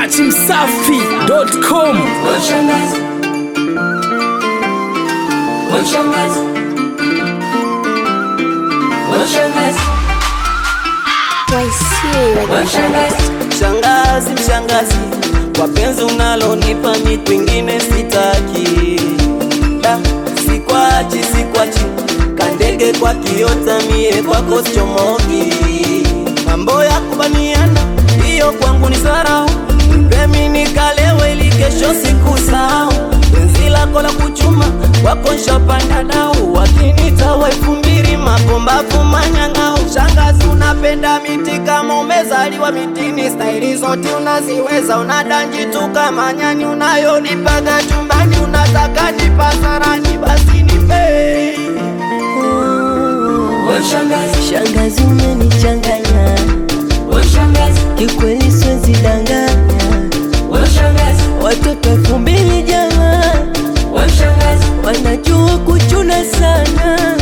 dachimsafi.com. Shangazi, mshangazi, kwa penzi unalonipa mi kwingine sitaki. Sikwachi, kandege kwa kiota mie kwako sichomoki. Mambo ya kubaniana, hiyo kwangu ni sarau. Mimi nikalewe ili kesho sikusahau. Penzi lako la kuchuma, wako nshapanda dau. Wakinita waifu mbili, mapombavu manyang'au. Shangazi unapenda miti kama umezaliwa mitini. Staili zote unaziweza, unadanji tu kama nyani. Unayonipaga chumbani, unataka nipasarani, basi nipe. Shangazi umenichanganya, kikweli siwezi danganya. Watoto 2000 jamaa, wanajua kuchuna sana.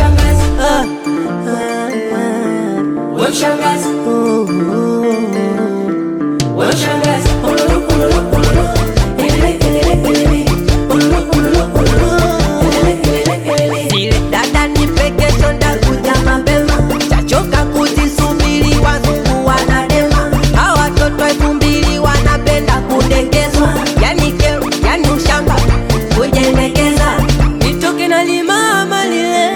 Dada nipeke sonda kuja mapema, chachoka kujisubiri wazungu wanadema. Hawa watoto 2000 wanapenda kudekezwa. Yani kero, yani ushamba, kujendekeza. Nitoke na limama lile,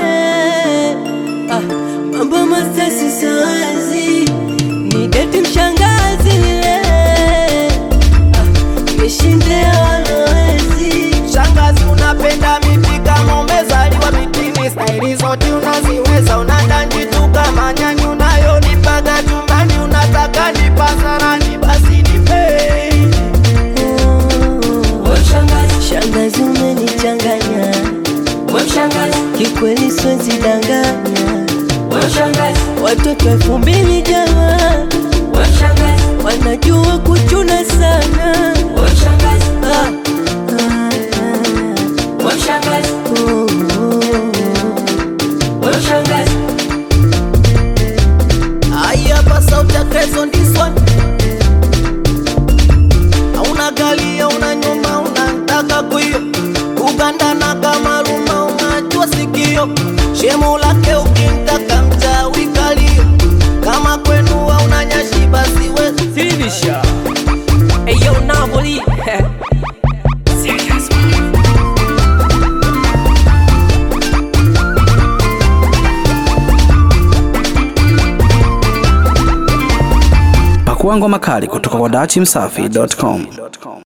mambo masasi sawazi. Nideti mshangazi lile, nishinde walowezi. Shangazi unapenda miti kama umezaliwa mitini. Staili zote unaziweza, unadanji tu kama nyani. Unayonipaga chumbani, unataka nipasarani, basi nipe. Shangazi umenichanganya, kikweli siwezi danganya. Watoto 2000 jamaa, wanajua kuchuna sana. Aya pasa utakrezo on this one. Hauna gali, hauna nyumba, unataka kuyo kugandana kama ruma, unajua sikio. Shemu lake ukintaka mchawi kalio. Kama kwenu hauna nyashi basi wewe Finisha. Eyo Napoli. Pakuangwa makali kutoka kwa dachimsafi.com.